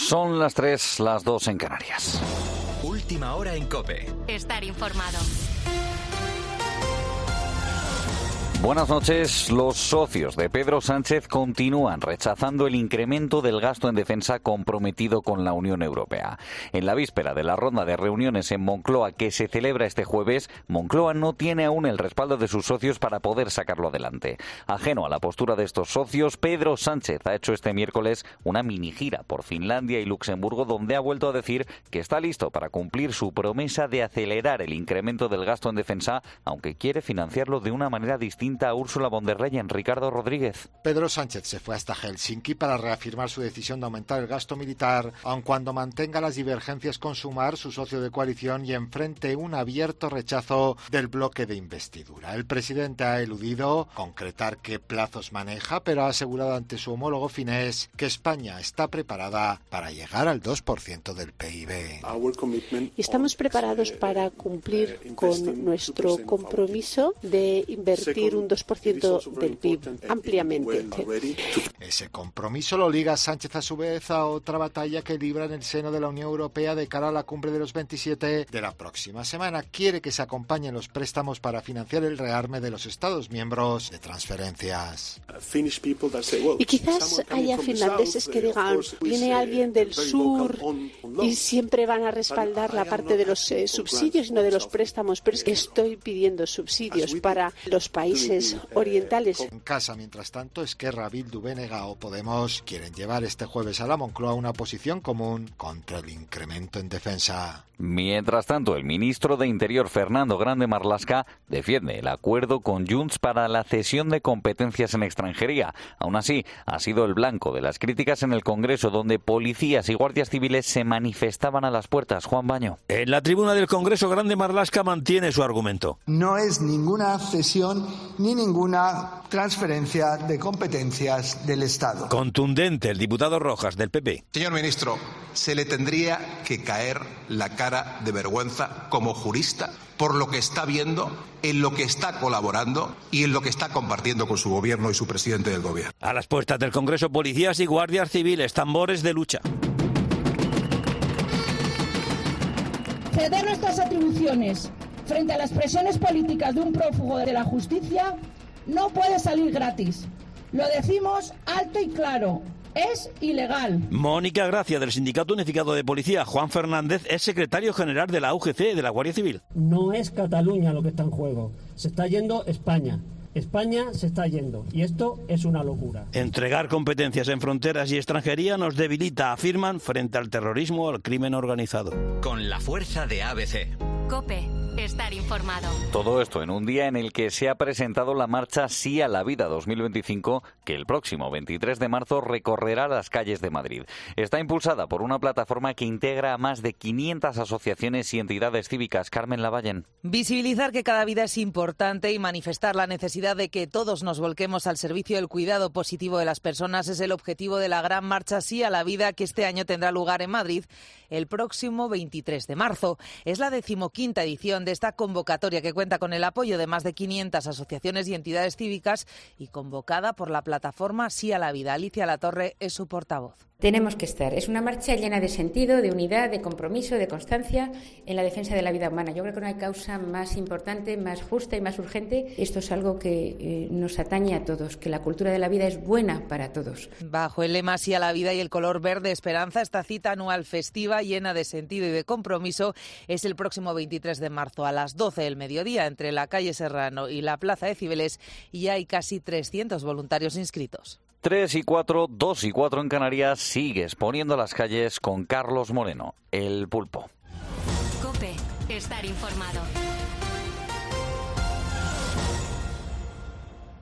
Son las 3, las 2 en Canarias. Última hora en COPE. Estar informado. Buenas noches. Los socios de Pedro Sánchez continúan rechazando el incremento del gasto en defensa comprometido con la Unión Europea. En la víspera de la ronda de reuniones en Moncloa que se celebra este jueves, Moncloa no tiene aún el respaldo de sus socios para poder sacarlo adelante. Ajeno a la postura de estos socios, Pedro Sánchez ha hecho este miércoles una mini gira por Finlandia y Luxemburgo, donde ha vuelto a decir que está listo para cumplir su promesa de acelerar el incremento del gasto en defensa, aunque quiere financiarlo de una manera distinta a Ursula von der Leyen. Ricardo Rodríguez. Pedro Sánchez se fue hasta Helsinki para reafirmar su decisión de aumentar el gasto militar, aun cuando mantenga las divergencias con Sumar, su socio de coalición, y enfrente un abierto rechazo del bloque de investidura. El presidente ha eludido concretar qué plazos maneja, pero ha asegurado ante su homólogo finés que España está preparada para llegar al 2% del PIB. Estamos preparados para cumplir con nuestro compromiso de invertir un 2% del PIB ampliamente. Ese compromiso lo liga Sánchez a su vez a otra batalla que libra en el seno de la Unión Europea de cara a la cumbre de los 27 de la próxima semana. Quiere que se acompañen los préstamos para financiar el rearme de los Estados miembros de transferencias. Y quizás haya finlandeses que digan, viene alguien del sur y siempre van a respaldar la parte de los subsidios y no de los préstamos, pero es que estoy pidiendo subsidios para los países orientales. En casa, mientras tanto, Esquerra, Bildu, BNG o Podemos quieren llevar este jueves a la Moncloa una posición común contra el incremento en defensa. Mientras tanto, el ministro de Interior, Fernando Grande Marlaska, defiende el acuerdo con Junts para la cesión de competencias en extranjería. Aún así, ha sido el blanco de las críticas en el Congreso, donde policías y guardias civiles se manifestaban a las puertas. Juan Baño. En la tribuna del Congreso, Grande Marlaska mantiene su argumento. No es ninguna cesión ni ninguna transferencia de competencias del Estado. Contundente el diputado Rojas, del PP. Señor ministro, se le tendría que caer la cara de vergüenza como jurista por lo que está viendo, en lo que está colaborando y en lo que está compartiendo con su gobierno y su presidente del gobierno. A las puertas del Congreso, policías y guardias civiles, tambores de lucha. Ceder nuestras atribuciones frente a las presiones políticas de un prófugo de la justicia no puede salir gratis. Lo decimos alto y claro. Es ilegal. Mónica Gracia, del Sindicato Unificado de Policía. Juan Fernández es secretario general de la UGC, de la Guardia Civil. No es Cataluña lo que está en juego. Se está yendo España. España se está yendo. Y esto es una locura. Entregar competencias en fronteras y extranjería nos debilita, afirman, frente al terrorismo o al crimen organizado. Con la fuerza de ABC. COPE. Estar informado. Todo esto en un día en el que se ha presentado la marcha Sí a la Vida 2025, que el próximo 23 de marzo recorrerá las calles de Madrid. Está impulsada por una plataforma que integra a más de 500 asociaciones y entidades cívicas. Carmen Lavallen. Visibilizar que cada vida es importante y manifestar la necesidad de que todos nos volquemos al servicio del cuidado positivo de las personas es el objetivo de la gran marcha Sí a la Vida, que este año tendrá lugar en Madrid el próximo 23 de marzo. Es la 15ª edición de esta convocatoria, que cuenta con el apoyo de más de 500 asociaciones y entidades cívicas y convocada por la plataforma Sí a la Vida. Alicia Latorre es su portavoz. Tenemos que estar. Es una marcha llena de sentido, de unidad, de compromiso, de constancia en la defensa de la vida humana. Yo creo que no hay causa más importante, más justa y más urgente. Esto es algo que nos atañe a todos, que la cultura de la vida es buena para todos. Bajo el lema Sí a la Vida y el color verde esperanza, esta cita anual festiva, llena de sentido y de compromiso, es el próximo 23 de marzo a las 12 del mediodía entre la calle Serrano y la Plaza de Cibeles, y hay casi 300 voluntarios inscritos. 3 y 4, 2 y 4 en Canarias, sigues poniendo las calles con Carlos Moreno, el Pulpo. COPE. Estar informado.